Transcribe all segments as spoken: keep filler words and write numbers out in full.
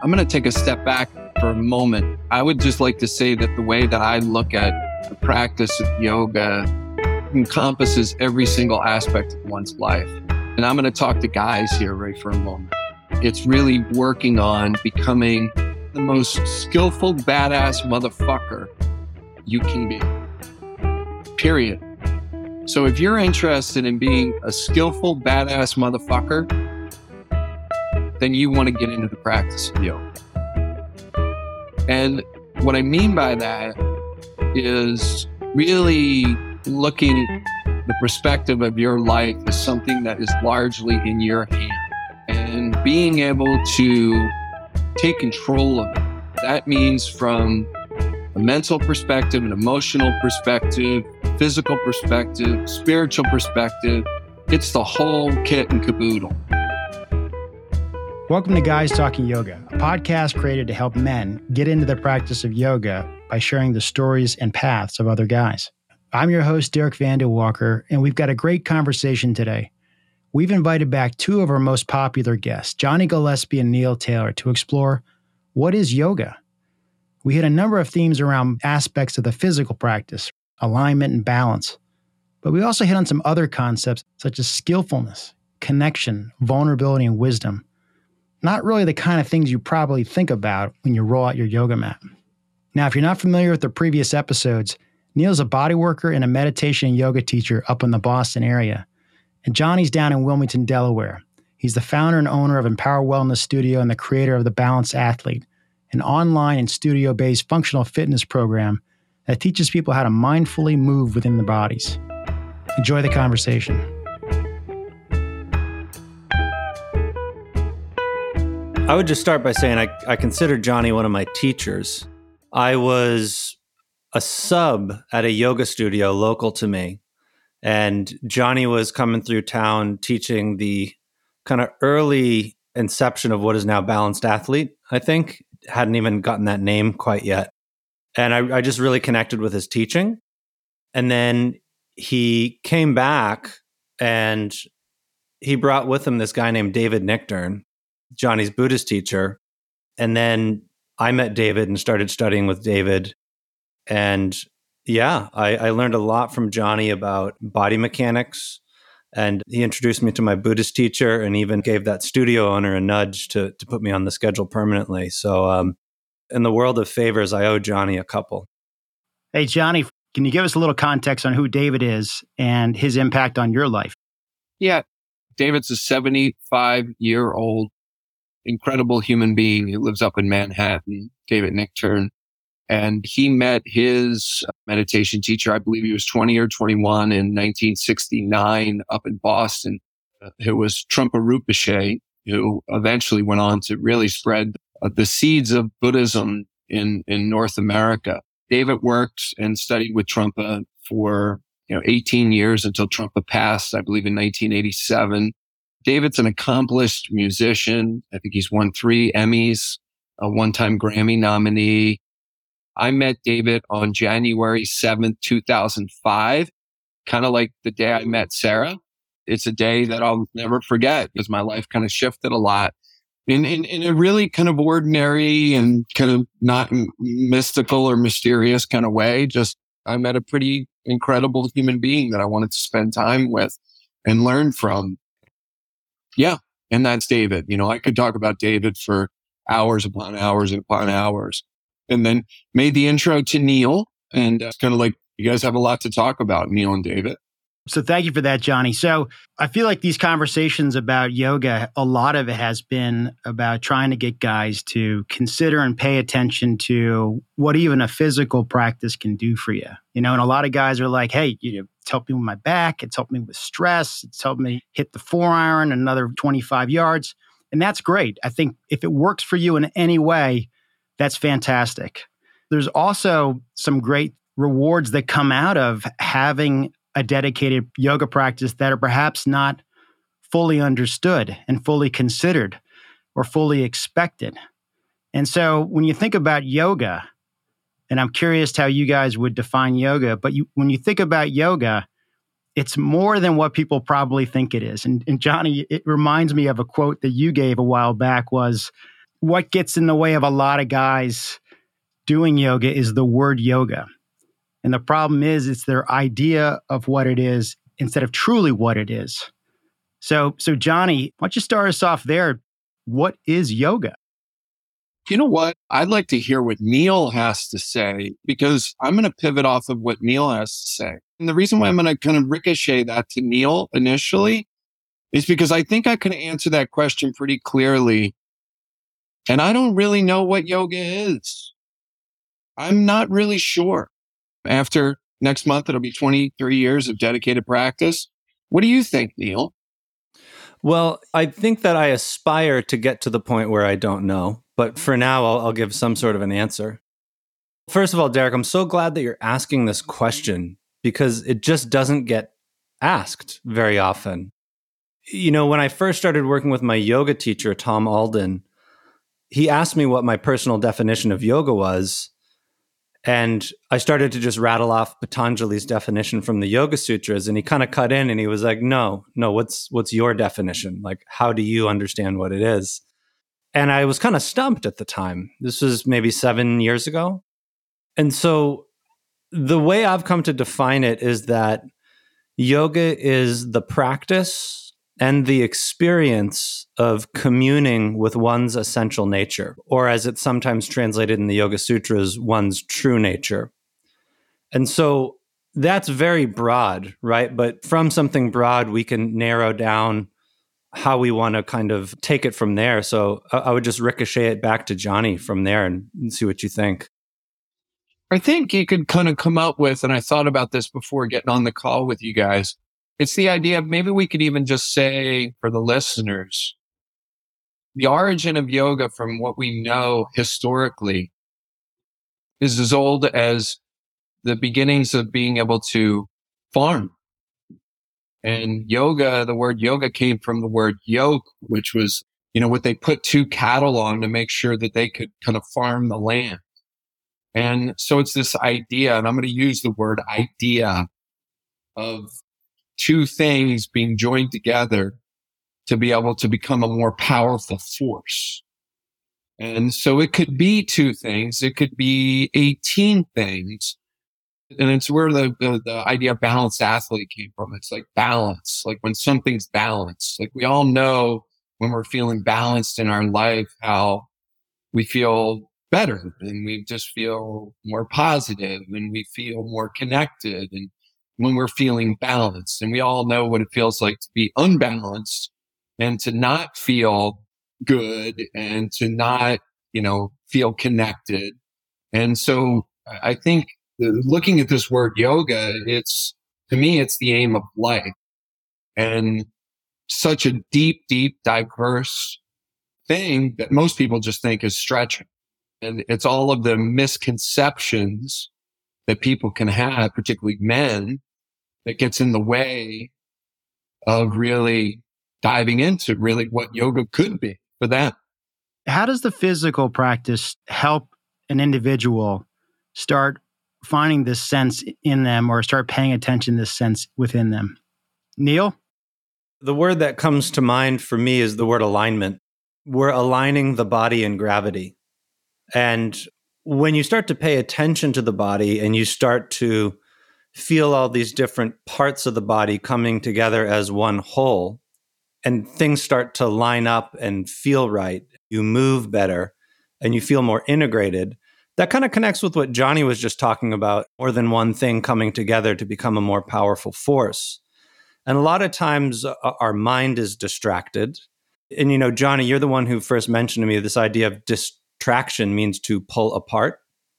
I'm going to take a step back for a moment. I would just like to say that the way that I look at the practice of yoga encompasses every single aspect of one's life. And I'm going to talk to guys here right for a moment. It's really working on becoming the most skillful, badass motherfucker you can be. Period. So if you're interested in being a skillful, badass motherfucker, then you want to get into the practice of yoga. And what I mean by that is really looking the perspective of your life as something that is largely in your hand and being able to take control of it. That means from a mental perspective, an emotional perspective, physical perspective, spiritual perspective. It's the whole kit and caboodle. Welcome to Guys Talking Yoga, a podcast created to help men get into the practice of yoga by sharing the stories and paths of other guys. I'm your host, Derek Vande Walker, and we've got a great conversation today. We've invited back two of our most popular guests, Johnny Gillespie and Neil Taylor, to explore what is yoga. We hit a number of themes around aspects of the physical practice, alignment and balance, but we also hit on some other concepts such as skillfulness, connection, vulnerability, and wisdom. Not really the kind of things you probably think about when you roll out your yoga mat. Now, if you're not familiar with the previous episodes, Neil's a bodyworker and a meditation and yoga teacher up in the Boston area. And Johnny's down in Wilmington, Delaware. He's the founder and owner of Empower Wellness Studio and the creator of The Balanced Athlete, an online and studio-based functional fitness program that teaches people how to mindfully move within their bodies. Enjoy the conversation. I would just start by saying I, I consider Johnny one of my teachers. I was a sub at a yoga studio local to me, and Johnny was coming through town teaching the kind of early inception of what is now Balanced Athlete, I think. Hadn't even gotten that name quite yet. And I, I just really connected with his teaching. And then he came back and he brought with him this guy named David Nichtern, Johnny's Buddhist teacher. And then I met David and started studying with David. And yeah, I, I learned a lot from Johnny about body mechanics. And he introduced me to my Buddhist teacher and even gave that studio owner a nudge to, to put me on the schedule permanently. So um, in the world of favors, I owe Johnny a couple. Hey, Johnny, can you give us a little context on who David is and his impact on your life? Yeah, David's a seventy-five-year-old incredible human being who lives up in Manhattan, David Nichtern. And he met his meditation teacher, I believe he was twenty or twenty-one in nineteen sixty-nine up in Boston. It was Trungpa Rinpoche, who eventually went on to really spread the seeds of Buddhism in, in North America. David worked and studied with Trungpa for, you know, eighteen years until Trungpa passed, I believe in nineteen eighty-seven. David's an accomplished musician. I think he's won three Emmys, a one-time Grammy nominee. I met David on January seventh, two thousand five, kind of like the day I met Sarah. It's a day that I'll never forget because my life kind of shifted a lot in, in, in a really kind of ordinary and kind of not mystical or mysterious kind of way. Just I met a pretty incredible human being that I wanted to spend time with and learn from. Yeah. And that's David. You know, I could talk about David for hours upon hours and upon hours. And then made the intro to Neil. And uh, it's kind of like you guys have a lot to talk about, Neil and David. So thank you for that, Johnny. So I feel like these conversations about yoga, a lot of it has been about trying to get guys to consider and pay attention to what even a physical practice can do for you. You know, and a lot of guys are like, hey, you know, it's helped me with my back. It's helped me with stress. It's helped me hit the four iron another twenty-five yards. And that's great. I think if it works for you in any way, that's fantastic. There's also some great rewards that come out of having a dedicated yoga practice that are perhaps not fully understood and fully considered or fully expected. And so when you think about yoga, and I'm curious how you guys would define yoga, but you, when you think about yoga, it's more than what people probably think it is. And, and Johnny, it reminds me of a quote that you gave a while back was, what gets in the way of a lot of guys doing yoga is the word yoga. And the problem is it's their idea of what it is instead of truly what it is. So, so Johnny, why don't you start us off there? What is yoga? You know what? I'd like to hear what Neil has to say, because I'm going to pivot off of what Neil has to say. And the reason why I'm going to kind of ricochet that to Neil initially is because I think I can answer that question pretty clearly. And I don't really know what yoga is. I'm not really sure. After next month, it'll be twenty-three years of dedicated practice. What do you think, Neil? Well, I think that I aspire to get to the point where I don't know. But for now, I'll, I'll give some sort of an answer. First of all, Derek, I'm so glad that you're asking this question because it just doesn't get asked very often. You know, when I first started working with my yoga teacher, Tom Alden, he asked me what my personal definition of yoga was. And I started to just rattle off Patanjali's definition from the Yoga Sutras. And he kind of cut in and he was like, no, no, what's what's your definition? Like, how do you understand what it is? And I was kind of stumped at the time. This was maybe seven years ago. And so the way I've come to define it is that yoga is the practice and the experience of communing with one's essential nature, or as it's sometimes translated in the Yoga Sutras, one's true nature. And so that's very broad, right? But from something broad, we can narrow down how we want to kind of take it from there. So I would just ricochet it back to Johnny from there and see what you think. I think you could kind of come up with, and I thought about this before getting on the call with you guys, it's the idea of maybe we could even just say for the listeners, the origin of yoga from what we know historically is as old as the beginnings of being able to farm. And yoga, the word yoga came from the word yoke, which was, you know, what they put two cattle on to make sure that they could kind of farm the land. And so it's this idea, and I'm going to use the word idea, of two things being joined together to be able to become a more powerful force. And so it could be two things. It could be eighteen things. And it's where the, the, the idea of balanced athlete came from. It's like balance, like when something's balanced. Like we all know when we're feeling balanced in our life, how we feel better and we just feel more positive and we feel more connected. And when we're feeling balanced, and we all know what it feels like to be unbalanced and to not feel good and to not, you know, feel connected. And so I think looking at this word yoga, it's, to me, it's the aim of life, and such a deep, deep, diverse thing that most people just think is stretching. And it's all of the misconceptions that people can have, particularly men, that gets in the way of really diving into really what yoga could be for them. How does the physical practice help an individual start finding this sense in them or start paying attention to this sense within them? Neil? The word that comes to mind for me is the word alignment. We're aligning the body and gravity. And when you start to pay attention to the body and you start to feel all these different parts of the body coming together as one whole, and things start to line up and feel right, you move better and you feel more integrated. That kind of connects with what Johnny was just talking about, more than one thing coming together to become a more powerful force. And a lot of times uh, our mind is distracted. And, you know, Johnny, you're the one who first mentioned to me this idea of distraction means to pull apart.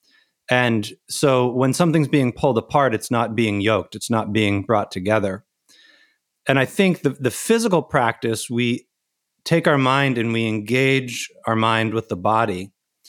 And so when something's being pulled apart, it's not being yoked. It's not being brought together. And I think the, the physical practice, we take our mind and we engage our mind with the body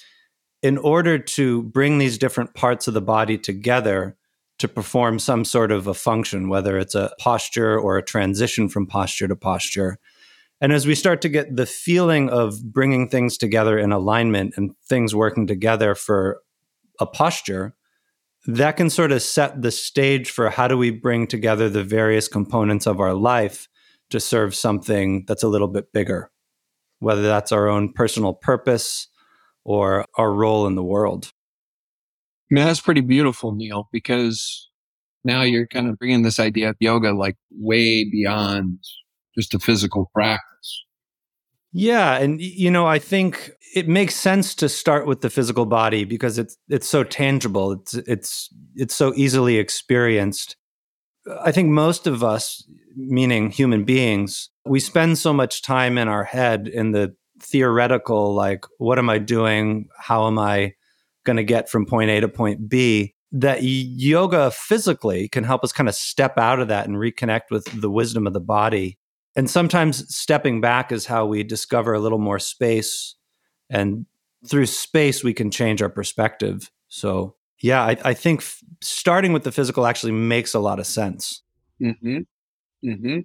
in order to bring these different parts of the body together to perform some sort of a function, whether it's a posture or a transition from posture to posture. And as we start to get the feeling of bringing things together in alignment and things working together for a posture, that can sort of set the stage for how do we bring together the various components of our life to serve something that's a little bit bigger. whether that's our own personal purpose or our role in the world. I mean, that's pretty beautiful, Neil, because now you're kind of bringing this idea of yoga like way beyond just a physical practice. Yeah. And, you know, I think it makes sense to start with the physical body because it's it's so tangible. It's it's it's so easily experienced. I think most of us, meaning human beings, we spend so much time in our head in the theoretical, like, what am I doing? How am I going to get from point A to point B? That yoga physically can help us kind of step out of that and reconnect with the wisdom of the body. And sometimes stepping back is how we discover a little more space. And through space, we can change our perspective. So, yeah, I, I think f- starting with the physical actually makes a lot of sense. Mm-hmm. Mm-hmm.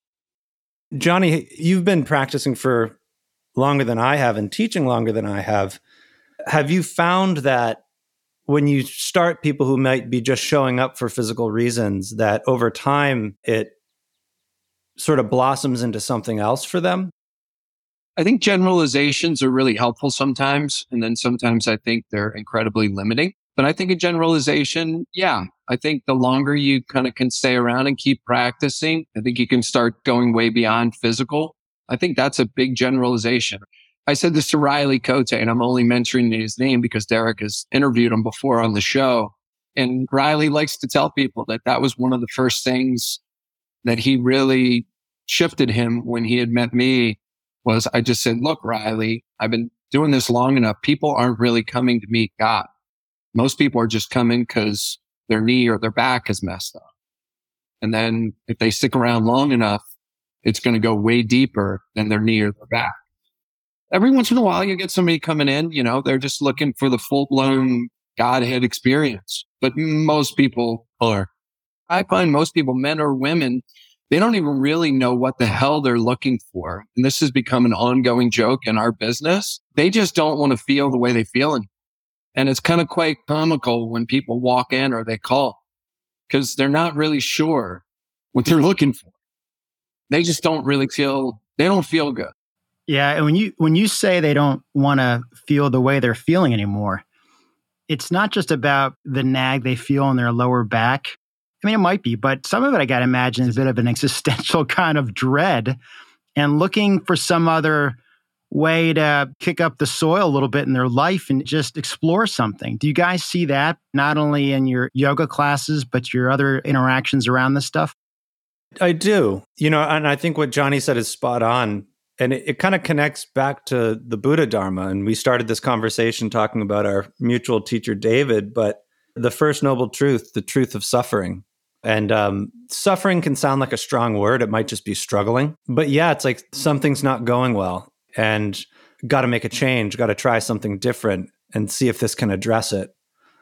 Johnny, you've been practicing for longer than I have and teaching longer than I have. Have you found that when you start people who might be just showing up for physical reasons, that over time it sort of blossoms into something else for them? I think generalizations are really helpful sometimes. And then sometimes I think they're incredibly limiting. But I think a generalization, yeah, I think the longer you kind of can stay around and keep practicing, I think you can start going way beyond physical. I think that's a big generalization. I said this to Riley Cote, and I'm only mentioning his name because Derek has interviewed him before on the show. And Riley likes to tell people that that was one of the first things that he really shifted him when he had met me was I just said, look, Riley, I've been doing this long enough. People aren't really coming to meet God. Most people are just coming because their knee or their back is messed up. And then if they stick around long enough, it's going to go way deeper than their knee or their back. Every once in a while, you get somebody coming in, you know, they're just looking for the full-blown Godhead experience. But most people are. I find most people, men or women, they don't even really know what the hell they're looking for. And this has become an ongoing joke in our business. They just don't want to feel the way they feel. And, and it's kind of quite comical when people walk in or they call because they're not really sure what they're looking for. They just don't really feel, they don't feel good. Yeah. And when you, when you say they don't want to feel the way they're feeling anymore, it's not just about the nag they feel in their lower back. I mean, it might be, but some of it I got to imagine is a bit of an existential kind of dread and looking for some other way to kick up the soil a little bit in their life and just explore something. Do you guys see that not only in your yoga classes, but your other interactions around this stuff? I do. You know, and I think what Johnny said is spot on. And it, it kind of connects back to the Buddha Dharma. And we started this conversation talking about our mutual teacher, David, but the first noble truth, the truth of suffering. And um, suffering can sound like a strong word. It might just be struggling. But yeah, it's like something's not going well and got to make a change, got to try something different and see if this can address it.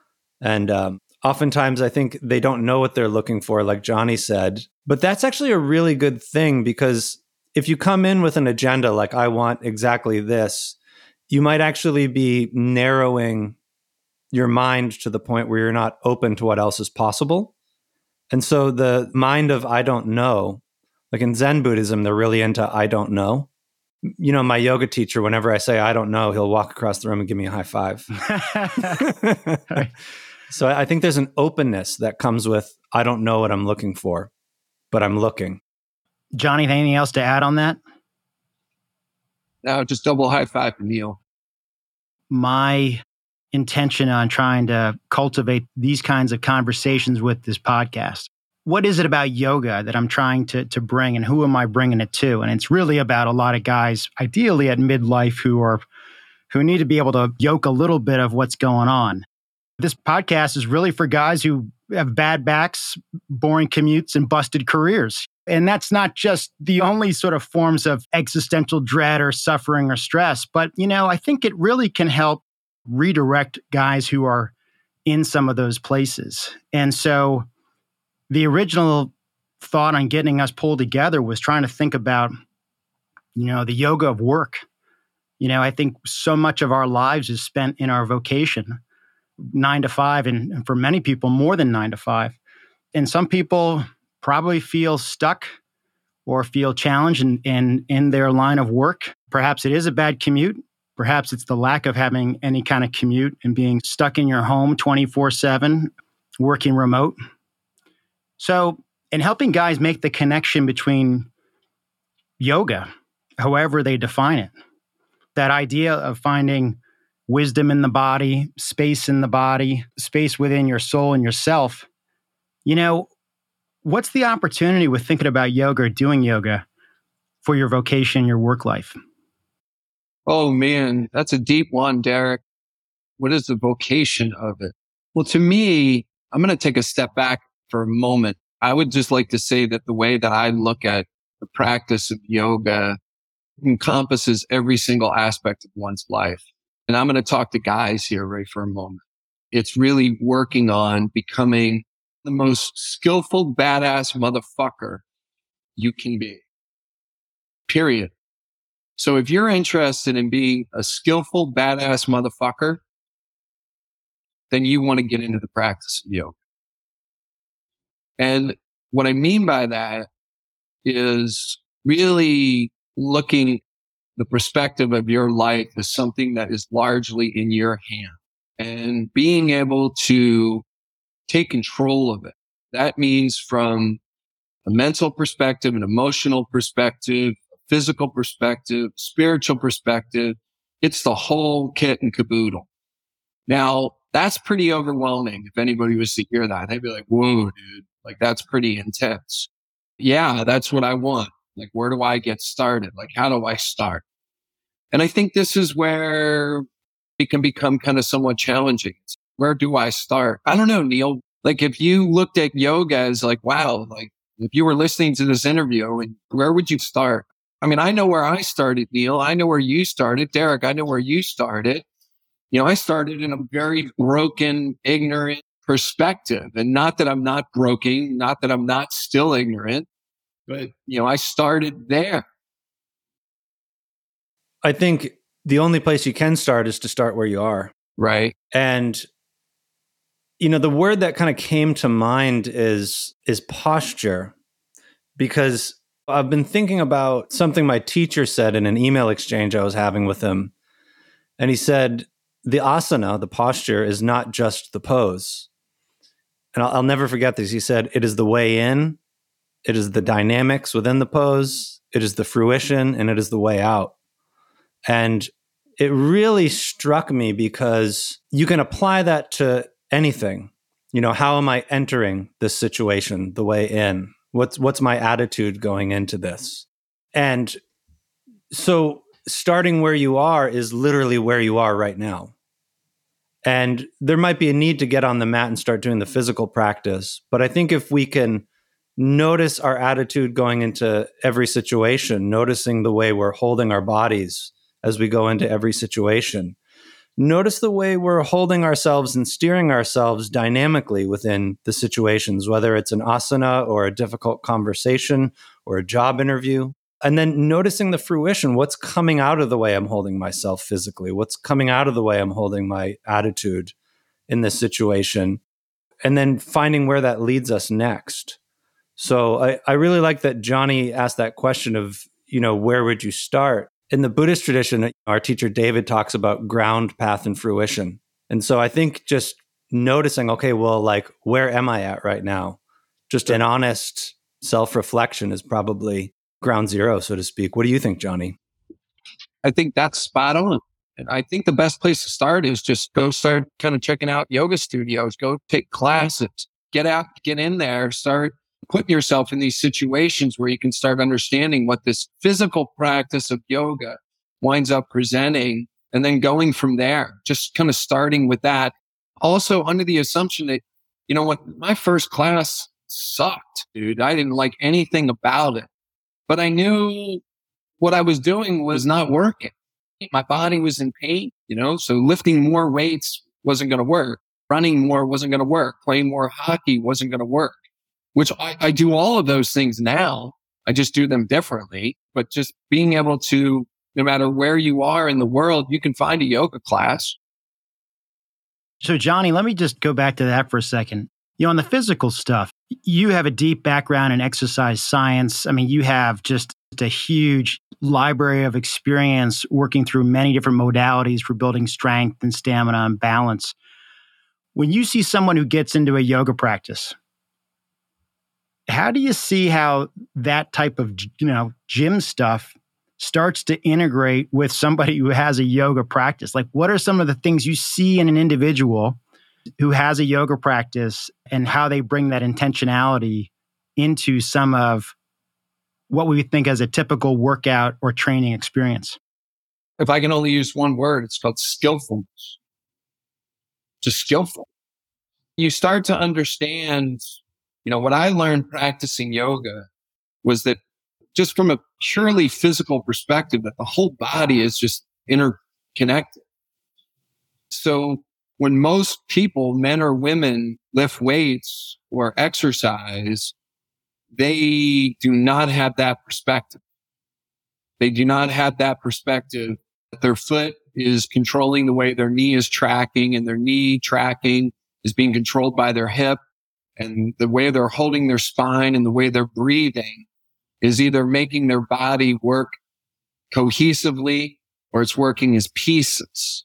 And um, oftentimes I think they don't know what they're looking for, like Johnny said. But that's actually a really good thing because if you come in with an agenda like, I want exactly this, you might actually be narrowing your mind to the point where you're not open to what else is possible. And so the mind of I don't know, like in Zen Buddhism, they're really into I don't know. You know, my yoga teacher, whenever I say I don't know, he'll walk across the room and give me a high five. So I think there's an openness that comes with I don't know what I'm looking for, but I'm looking. Johnny, anything else to add on that? No, just double high five for Neil. My intention on trying to cultivate these kinds of conversations with this podcast. What is it about yoga that I'm trying to to bring and who am I bringing it to? And it's really about a lot of guys, ideally at midlife, who are who need to be able to yoke a little bit of what's going on. This podcast is really for guys who have bad backs, boring commutes, and busted careers. And that's not just the only sort of forms of existential dread or suffering or stress, but, you know, I think it really can help redirect guys who are in some of those places. And so the original thought on getting us pulled together was trying to think about, you know, the yoga of work. You know, I think so much of our lives is spent in our vocation, nine to five, and, and for many people, more than nine to five. And some people probably feel stuck or feel challenged in, in, in their line of work. Perhaps it is a bad commute. Perhaps it's the lack of having any kind of commute and being stuck in your home twenty-four seven, working remote. So, in helping guys make the connection between yoga, however they define it, that idea of finding wisdom in the body, space in the body, space within your soul and yourself, you know, what's the opportunity with thinking about yoga or doing yoga for your vocation, your work life? Oh man, that's a deep one, Derek. What is the vocation of it? Well, to me, I'm going to take a step back for a moment. I would just like to say that the way that I look at the practice of yoga encompasses every single aspect of one's life. And I'm going to talk to guys here right for a moment. It's really working on becoming the most skillful, badass motherfucker you can be. Period. So if you're interested in being a skillful, badass motherfucker, then you want to get into the practice of yoga. And what I mean by that is really looking the perspective of your life as something that is largely in your hand and being able to take control of it. That means from a mental perspective, an emotional perspective, a physical perspective, spiritual perspective. It's the whole kit and caboodle. Now, that's pretty overwhelming. If anybody was to hear that, they'd be like, whoa, dude, like that's pretty intense. Yeah, that's what I want. Like, where do I get started? Like, how do I start? And I think this is where it can become kind of somewhat challenging. Where do I start? I don't know, Neil. Like, if you looked at yoga as like, wow, like if you were listening to this interview, and where would you start? I mean, I know where I started, Neil. I know where you started. Derek, I know where you started. You know, I started in a very broken, ignorant perspective. And not that I'm not broken, not that I'm not still ignorant, but, you know, I started there. I think the only place you can start is to start where you are. Right. And, you know, the word that kind of came to mind is, is posture, because I've been thinking about something my teacher said in an email exchange I was having with him. And he said, the asana, the posture, is not just the pose. And I'll, I'll never forget this. He said, it is the way in, it is the dynamics within the pose, it is the fruition, and it is the way out. And it really struck me because you can apply that to anything. You know, how am I entering this situation, the way in? What's what's my attitude going into this? And so starting where you are is literally where you are right now. And there might be a need to get on the mat and start doing the physical practice. But I think if we can notice our attitude going into every situation, noticing the way we're holding our bodies as we go into every situation, notice the way we're holding ourselves and steering ourselves dynamically within the situations, whether it's an asana or a difficult conversation or a job interview. And then noticing the fruition, what's coming out of the way I'm holding myself physically, what's coming out of the way I'm holding my attitude in this situation, and then finding where that leads us next. So I, I really like that Johnny asked that question of, you know, where would you start? In the Buddhist tradition, our teacher David talks about ground, path, and fruition. And so I think just noticing, okay, well, like, where am I at right now? Just an honest self-reflection is probably ground zero, so to speak. What do you think, Johnny? I think that's spot on. And I think the best place to start is just go start kind of checking out yoga studios, go take classes, get out, get in there, start putting yourself in these situations where you can start understanding what this physical practice of yoga winds up presenting, and then going from there, just kind of starting with that. Also under the assumption that, you know what, my first class sucked, dude. I didn't like anything about it, but I knew what I was doing was not working. My body was in pain, you know, so lifting more weights wasn't going to work. Running more wasn't going to work. Playing more hockey wasn't going to work. Which I, I do all of those things now. I just do them differently. But just being able to, no matter where you are in the world, you can find a yoga class. So, Johnny, let me just go back to that for a second. You know, on the physical stuff, you have a deep background in exercise science. I mean, you have just It's a huge library of experience working through many different modalities for building strength and stamina and balance. When you see someone who gets into a yoga practice, how do you see how that type of, you know, gym stuff starts to integrate with somebody who has a yoga practice? Like, what are some of the things you see in an individual who has a yoga practice and how they bring that intentionality into some of what we think as a typical workout or training experience? If I can only use one word, it's called skillfulness. Just skillful. You start to understand, you know, what I learned practicing yoga was that just from a purely physical perspective, that the whole body is just interconnected. So when most people, men or women, lift weights or exercise, they do not have that perspective. They do not have that perspective that their foot is controlling the way their knee is tracking, and their knee tracking is being controlled by their hip, and the way they're holding their spine and the way they're breathing is either making their body work cohesively or it's working as pieces.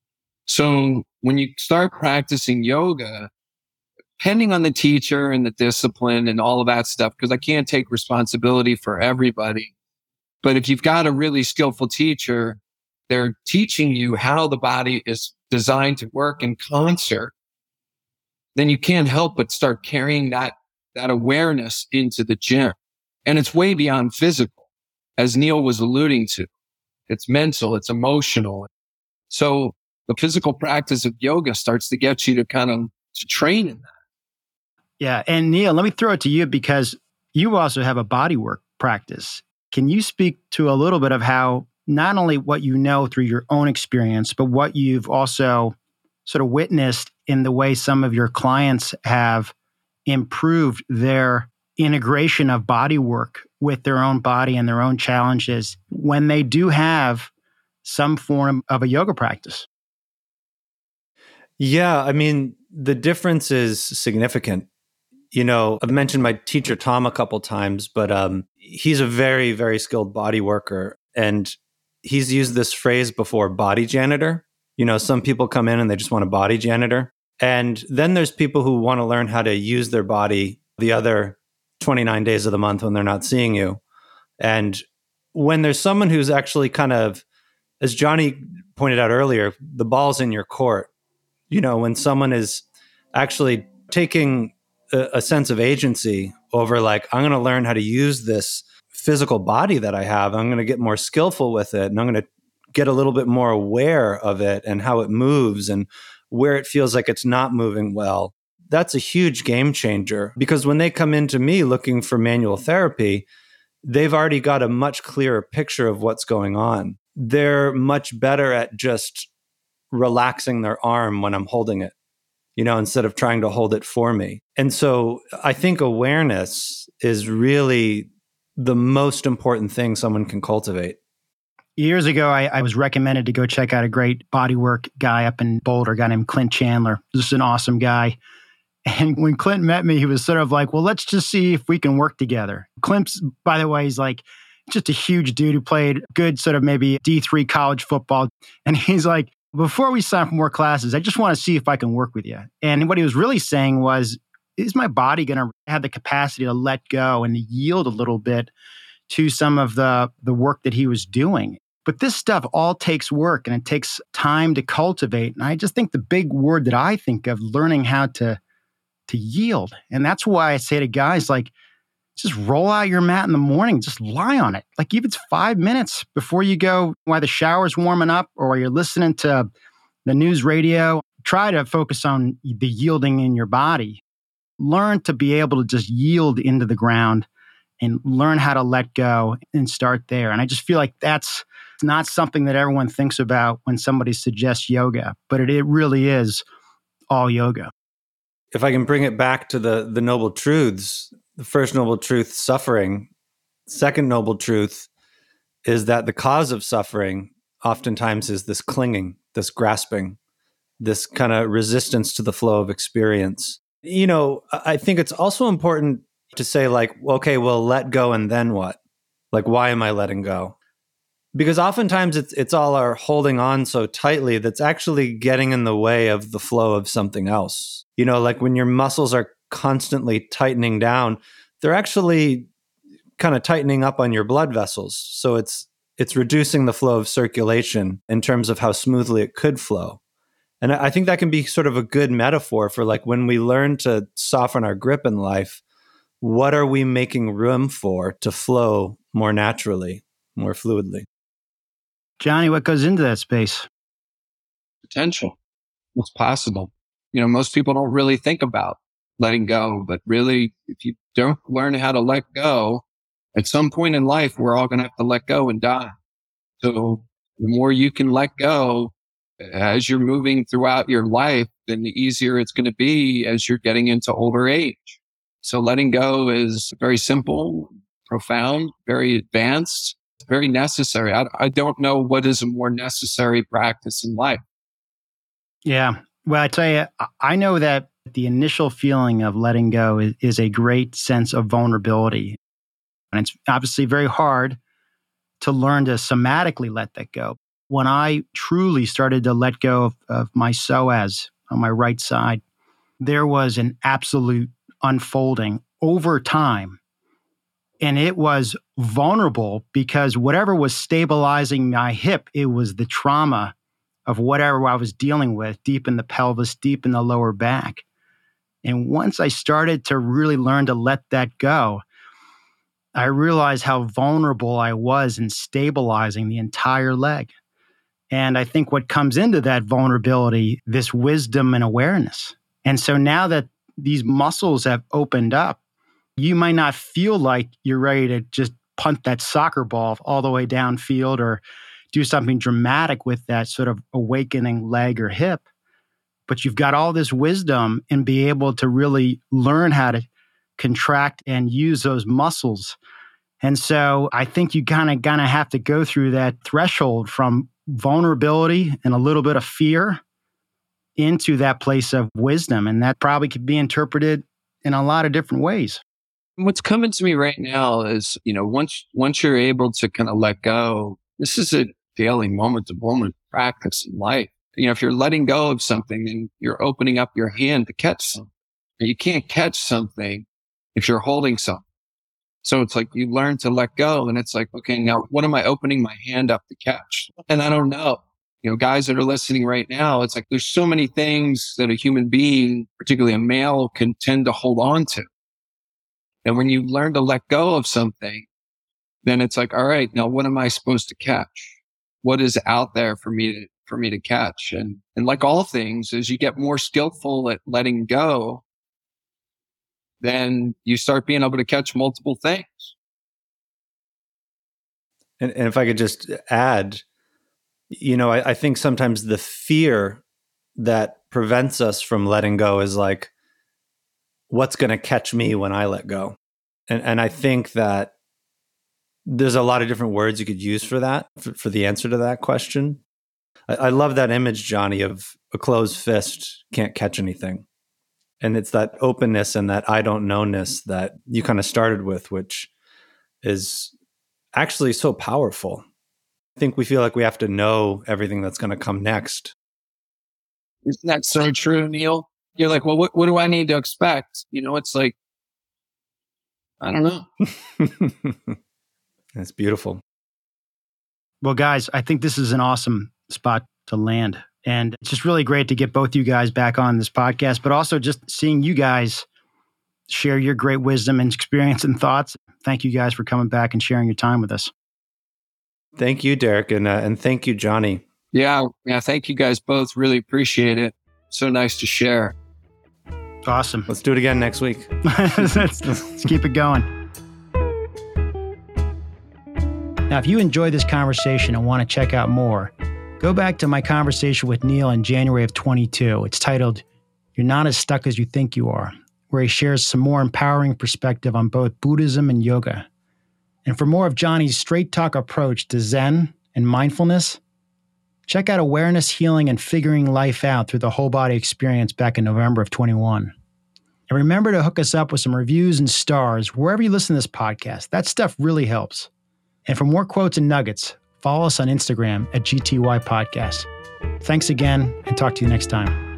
So when you start practicing yoga, depending on the teacher and the discipline and all of that stuff, because I can't take responsibility for everybody, but if you've got a really skillful teacher, they're teaching you how the body is designed to work in concert, then you can't help but start carrying that, that awareness into the gym. And it's way beyond physical, as Neil was alluding to. It's mental, it's emotional. So the physical practice of yoga starts to get you to kind of to train in that. Yeah. And Neil, let me throw it to you because you also have a bodywork practice. Can you speak to a little bit of how not only what you know through your own experience, but what you've also sort of witnessed in the way some of your clients have improved their integration of body work with their own body and their own challenges when they do have some form of a yoga practice? Yeah, I mean, the difference is significant. You know, I've mentioned my teacher, Tom, a couple times, but um, he's a very, very skilled body worker. And he's used this phrase before, body janitor. You know, some people come in and they just want a body janitor. And then there's people who want to learn how to use their body the other twenty-nine days of the month when they're not seeing you. And when there's someone who's actually kind of, as Johnny pointed out earlier, the ball's in your court. You know, when someone is actually taking a, a sense of agency over, like, I'm going to learn how to use this physical body that I have. I'm going to get more skillful with it. And I'm going to get a little bit more aware of it and how it moves and where it feels like it's not moving well. That's a huge game changer, because when they come into me looking for manual therapy, they've already got a much clearer picture of what's going on. They're much better at just relaxing their arm when I'm holding it, you know, instead of trying to hold it for me. And so I think awareness is really the most important thing someone can cultivate. Years ago, I, I was recommended to go check out a great bodywork guy up in Boulder, a guy named Clint Chandler. Just an awesome guy. And when Clint met me, he was sort of like, well, let's just see if we can work together. Clint's, by the way, he's like just a huge dude who played good sort of maybe D three college football. And he's like, before we sign for more classes, I just want to see if I can work with you. And what he was really saying was, is my body going to have the capacity to let go and to yield a little bit to some of the, the work that he was doing? But this stuff all takes work and it takes time to cultivate. And I just think the big word that I think of, learning how to to yield. And that's why I say to guys, like, just roll out your mat in the morning, just lie on it. Like, even if it's five minutes before you go, while the shower's warming up or while you're listening to the news radio, try to focus on the yielding in your body. Learn to be able to just yield into the ground and learn how to let go and start there. And I just feel like that's not something that everyone thinks about when somebody suggests yoga, but it, it really is all yoga. If I can bring it back to the the noble truths, the first noble truth, suffering. Second noble truth is that the cause of suffering oftentimes is this clinging, this grasping, this kind of resistance to the flow of experience. You know, I think it's also important to say, like, okay, well, let go and then what? Like, why am I letting go? Because oftentimes it's it's all our holding on so tightly that's actually getting in the way of the flow of something else. You know, like when your muscles are constantly tightening down, they're actually kind of tightening up on your blood vessels. So it's it's reducing the flow of circulation in terms of how smoothly it could flow. And I think that can be sort of a good metaphor for like when we learn to soften our grip in life, what are we making room for to flow more naturally, more fluidly? Johnny, what goes into that space? Potential. What's possible? You know, most people don't really think about letting go, but really, if you don't learn how to let go, at some point in life, we're all going to have to let go and die. So the more you can let go as you're moving throughout your life, then the easier it's going to be as you're getting into older age. So letting go is very simple, profound, very advanced, very necessary. I, I don't know what is a more necessary practice in life. Yeah. Well, I tell you, I know that the initial feeling of letting go is, is a great sense of vulnerability. And it's obviously very hard to learn to somatically let that go. When I truly started to let go of, of my psoas on my right side, there was an absolute unfolding over time. And it was vulnerable because whatever was stabilizing my hip, it was the trauma of whatever I was dealing with deep in the pelvis, deep in the lower back. And once I started to really learn to let that go, I realized how vulnerable I was in stabilizing the entire leg. And I think what comes into that vulnerability, this wisdom and awareness. And so now that these muscles have opened up, you might not feel like you're ready to just punt that soccer ball all the way downfield or do something dramatic with that sort of awakening leg or hip. But you've got all this wisdom and be able to really learn how to contract and use those muscles. And so I think you kind of gonna have to go through that threshold from vulnerability and a little bit of fear into that place of wisdom. And that probably could be interpreted in a lot of different ways. What's coming to me right now is, you know, once, once you're able to kind of let go, this is a daily moment to moment practice in life. You know, if you're letting go of something, then you're opening up your hand to catch something. You can't catch something if you're holding something. So it's like you learn to let go and it's like, okay, now what am I opening my hand up to catch? And I don't know. You know, guys that are listening right now, it's like there's so many things that a human being, particularly a male, can tend to hold on to. And when you learn to let go of something, then it's like, all right, now what am I supposed to catch? What is out there for me to, for me to catch? And, and like all things, as you get more skillful at letting go, then you start being able to catch multiple things. And, and if I could just add, you know, I, I think sometimes the fear that prevents us from letting go is like, what's going to catch me when I let go? And and I think that there's a lot of different words you could use for that, for, for the answer to that question. I, I love that image, Johnny, of a closed fist can't catch anything. And it's that openness and that I don't know-ness that you kind of started with, which is actually so powerful. I think we feel like we have to know everything that's going to come next. Isn't that so true, Neil? You're like, well, what, what do I need to expect? You know, it's like, I don't know. That's beautiful. Well, guys, I think this is an awesome spot to land. And it's just really great to get both you guys back on this podcast, but also just seeing you guys share your great wisdom and experience and thoughts. Thank you guys for coming back and sharing your time with us. Thank you, Derek. And, uh, and thank you, Johnny. Yeah. Yeah. Thank you guys both. Really appreciate it. So nice to share. Awesome. Let's do it again next week. let's, let's keep it going. Now, if you enjoyed this conversation and want to check out more, go back to my conversation with Neil in January of twenty-two. It's titled, You're Not As Stuck As You Think You Are, where he shares some more empowering perspective on both Buddhism and yoga. And for more of Johnny's straight talk approach to Zen and mindfulness, check out Awareness, Healing, and Figuring Life Out through the Whole Body Experience back in November of twenty-one. And remember to hook us up with some reviews and stars wherever you listen to this podcast. That stuff really helps. And for more quotes and nuggets, follow us on Instagram at G T Y Podcast. Thanks again, and talk to you next time.